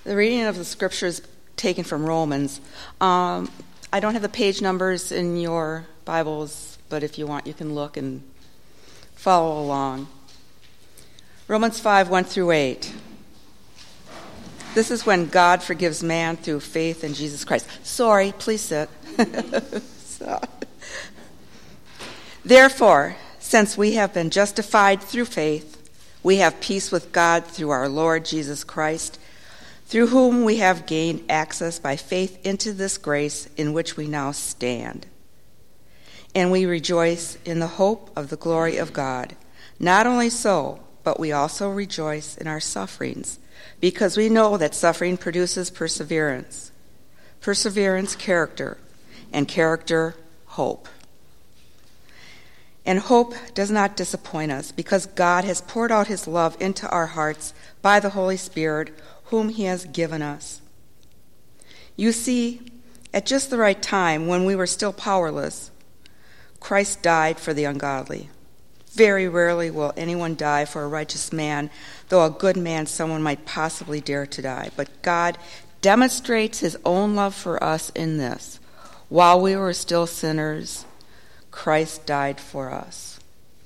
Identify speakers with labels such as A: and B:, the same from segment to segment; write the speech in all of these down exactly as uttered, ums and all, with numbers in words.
A: The reading of the scripture is taken from Romans. Um, I don't have the page numbers in your Bibles, but if you want, you can look and follow along. Romans five, one through eight. This is when God forgives man through faith in Jesus Christ. Sorry, please sit. So. Therefore, since we have been justified through faith, we have peace with God through our Lord Jesus Christ, through whom we have gained access by faith into this grace in which we now stand. And we rejoice in the hope of the glory of God. Not only so, but we also rejoice in our sufferings, because we know that suffering produces perseverance. Perseverance, character, and character, hope. And hope does not disappoint us, because God has poured out his love into our hearts by the Holy Spirit, whom he has given us. You see, at just the right time, when we were still powerless, Christ died for the ungodly. Very rarely will anyone die for a righteous man, though a good man someone might possibly dare to die. But God demonstrates his own love for us in this: while we were still sinners, Christ died for us.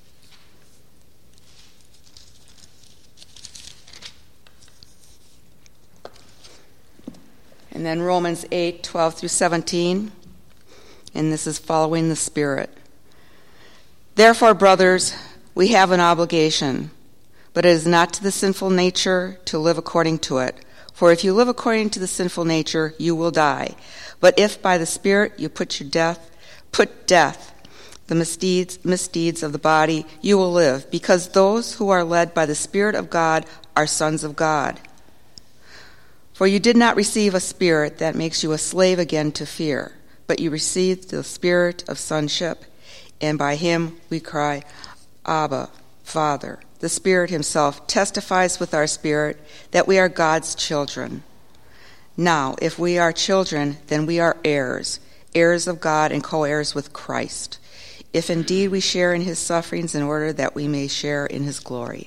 A: And then Romans eight, twelve through seventeen, and this is following the Spirit. Therefore, brothers, we have an obligation, but it is not to the sinful nature to live according to it. For if you live according to the sinful nature, you will die. But if by the Spirit you put your death, put death, the misdeeds, misdeeds of the body, you will live, because those who are led by the Spirit of God are sons of God. For you did not receive a spirit that makes you a slave again to fear, but you received the Spirit of sonship, and by him we cry, Abba, Father. The Spirit himself testifies with our spirit that we are God's children. Now, if we are children, then we are heirs, heirs of God and co-heirs with Christ, if indeed we share in his sufferings in order that we may share in his glory.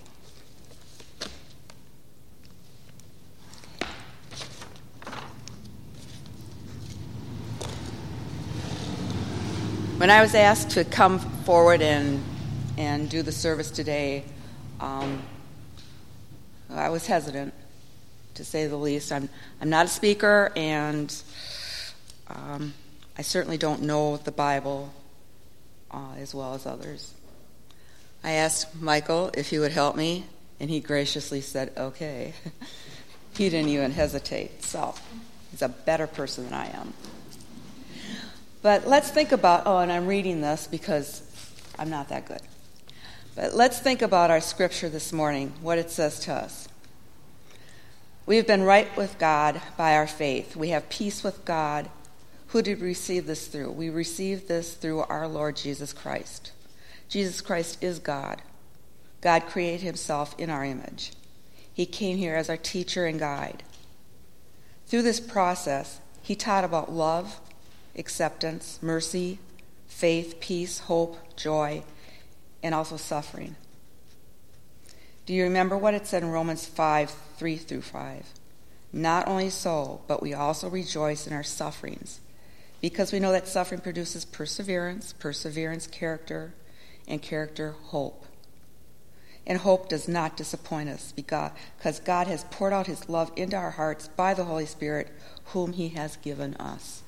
A: When I was asked to come forward and and do the service today, um, I was hesitant, to say the least. I'm I'm not a speaker, and um, I certainly don't know the Bible uh, as well as others. I asked Michael if he would help me, and he graciously said, okay. He didn't even hesitate, so he's a better person than I am. But let's think about, oh, and I'm reading this because I'm not that good. But let's think about our scripture this morning, what it says to us. We have been right with God by our faith. We have peace with God. Who did we receive this through? We received this through our Lord Jesus Christ. Jesus Christ is God. God created himself in our image. He came here as our teacher and guide. Through this process, he taught about love, acceptance, mercy, faith, peace, hope, joy, and also suffering. Do you remember what it said in Romans five, three through five? Not only so, but we also rejoice in our sufferings, because we know that suffering produces perseverance, perseverance, character, and character, hope. And hope does not disappoint us, because God has poured out his love into our hearts by the Holy Spirit, whom he has given us.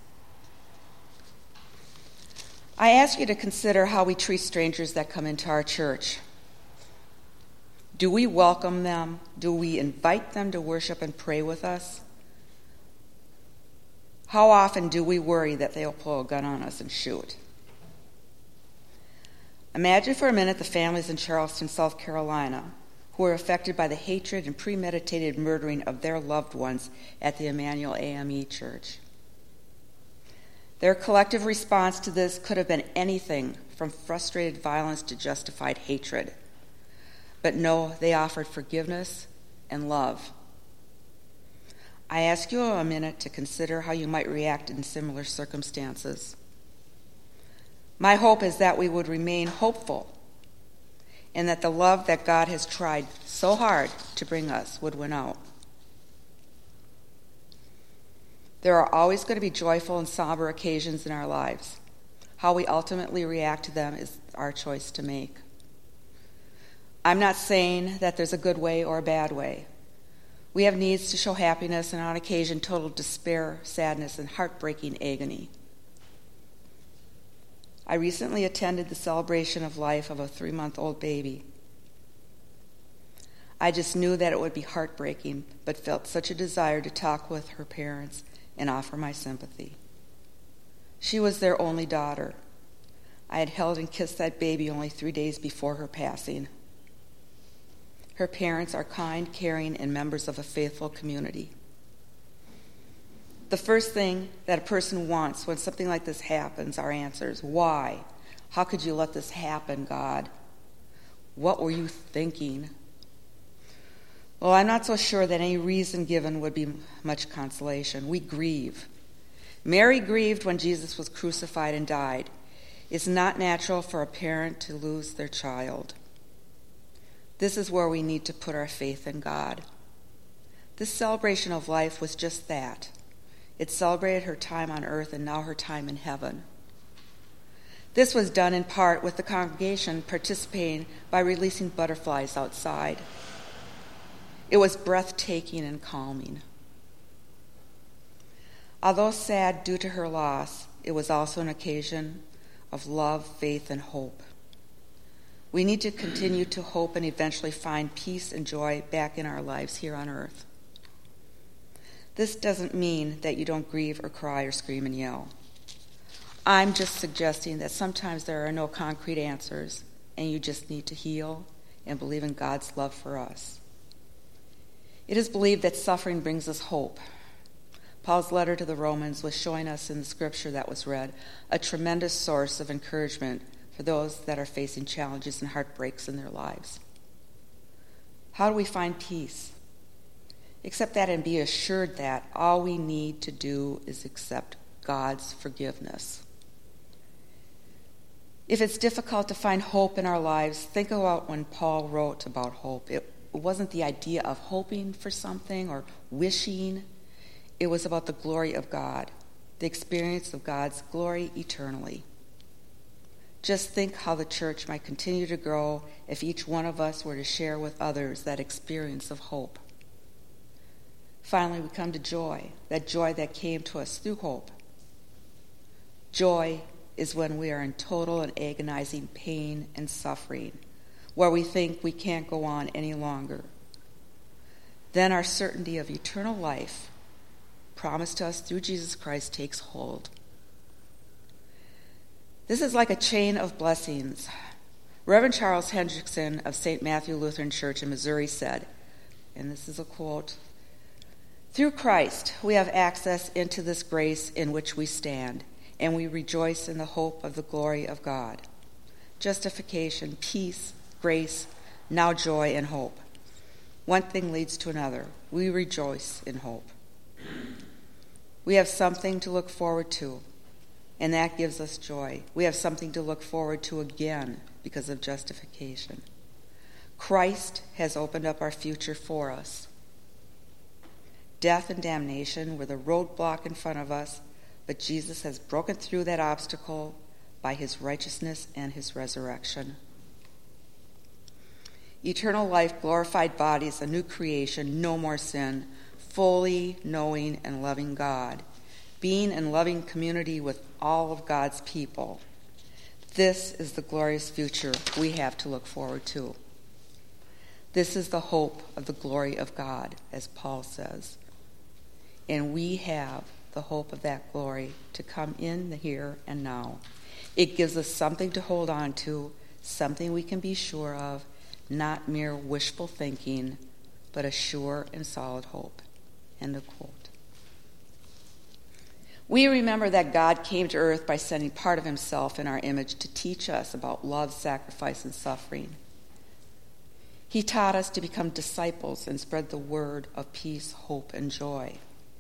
A: I ask you to consider how we treat strangers that come into our church. Do we welcome them? Do we invite them to worship and pray with us? How often do we worry that they'll pull a gun on us and shoot? Imagine for a minute the families in Charleston, South Carolina, who were affected by the hatred and premeditated murdering of their loved ones at the Emmanuel A M E Church. Their collective response to this could have been anything from frustrated violence to justified hatred. But no, they offered forgiveness and love. I ask you a minute to consider how you might react in similar circumstances. My hope is that we would remain hopeful, and that the love that God has tried so hard to bring us would win out. There are always going to be joyful and somber occasions in our lives. How we ultimately react to them is our choice to make. I'm not saying that there's a good way or a bad way. We have needs to show happiness and on occasion total despair, sadness, and heartbreaking agony. I recently attended the celebration of life of a three-month-old baby. I just knew that it would be heartbreaking, but felt such a desire to talk with her parents and offer my sympathy. She was their only daughter. I had held and kissed that baby only three days before her passing. Her parents are kind, caring, and members of a faithful community. The first thing that a person wants when something like this happens are answers. Why? How could you let this happen, God? What were you thinking? Well, I'm not so sure that any reason given would be much consolation. We grieve. Mary grieved when Jesus was crucified and died. It's not natural for a parent to lose their child. This is where we need to put our faith in God. This celebration of life was just that. It celebrated her time on earth and now her time in heaven. This was done in part with the congregation participating by releasing butterflies outside. It was breathtaking and calming. Although sad due to her loss, it was also an occasion of love, faith, and hope. We need to continue to hope and eventually find peace and joy back in our lives here on earth. This doesn't mean that you don't grieve or cry or scream and yell. I'm just suggesting that sometimes there are no concrete answers and you just need to heal and believe in God's love for us. It is believed that suffering brings us hope. Paul's letter to the Romans was showing us in the scripture that was read a tremendous source of encouragement for those that are facing challenges and heartbreaks in their lives. How do we find peace? Accept that and be assured that all we need to do is accept God's forgiveness. If it's difficult to find hope in our lives, think about when Paul wrote about hope. It wasn't the idea of hoping for something or wishing. It was about the glory of God, the experience of God's glory eternally. Just think how the church might continue to grow if each one of us were to share with others that experience of hope. Finally, we come to joy, that joy that came to us through hope. Joy is when we are in total and agonizing pain and suffering, where we think we can't go on any longer. Then our certainty of eternal life, promised to us through Jesus Christ, takes hold. This is like a chain of blessings. Reverend Charles Hendrickson of Saint Matthew Lutheran Church in Missouri said, and this is a quote, "Through Christ we have access into this grace in which we stand, and we rejoice in the hope of the glory of God." Justification, peace, grace, now joy and hope. One thing leads to another. We rejoice in hope. We have something to look forward to, and that gives us joy. We have something to look forward to again because of justification. Christ has opened up our future for us. Death and damnation were the roadblock in front of us, but Jesus has broken through that obstacle by his righteousness and his resurrection. Eternal life, glorified bodies, a new creation, no more sin, fully knowing and loving God, being in loving community with all of God's people. This is the glorious future we have to look forward to. This is the hope of the glory of God, as Paul says. And we have the hope of that glory to come in the here and now. It gives us something to hold on to, something we can be sure of, not mere wishful thinking, but a sure and solid hope. End of quote. We remember that God came to earth by sending part of himself in our image to teach us about love, sacrifice, and suffering. He taught us to become disciples and spread the word of peace, hope, and joy.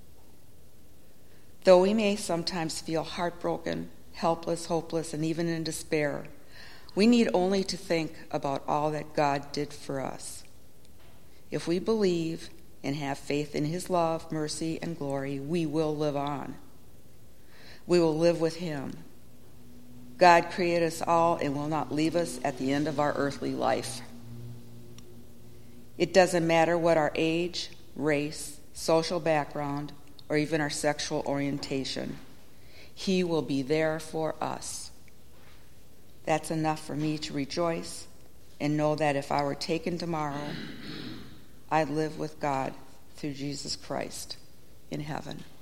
A: Though we may sometimes feel heartbroken, helpless, hopeless, and even in despair, we need only to think about all that God did for us. If we believe and have faith in his love, mercy, and glory, we will live on. We will live with him. God created us all and will not leave us at the end of our earthly life. It doesn't matter what our age, race, social background, or even our sexual orientation. He will be there for us. That's enough for me to rejoice and know that if I were taken tomorrow, I'd live with God through Jesus Christ in heaven.